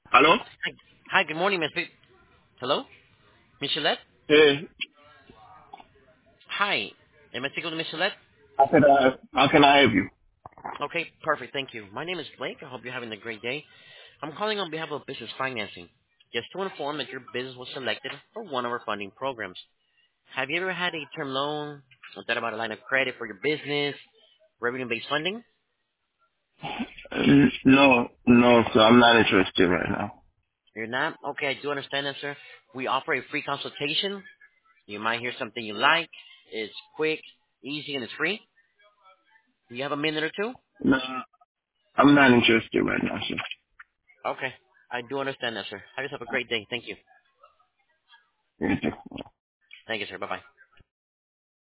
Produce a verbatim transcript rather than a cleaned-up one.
Hello? Hi, Hi, good morning, Miss. P- Hello, Michelle. Hey, Hi, am I speaking with Michelle? how can I how can I help you? Okay, perfect. Thank you. My name is Blake. I hope you're having a great day. I'm calling on behalf of Business Financing, just to inform that your business was selected for one of our funding programs. Have you ever had a term loan or thought about a line of credit for your business, revenue-based funding? N- No, no, sir. I'm not interested right now. You're not? Okay, I do understand that, sir. We offer a free consultation. You might hear something you like. It's quick, easy, and it's free. Do you have a minute or two? No, I'm not interested right now, sir. Okay. I do understand that, sir. Have yourself a great day. Thank you. Thank you. Thank you, sir. Bye-bye.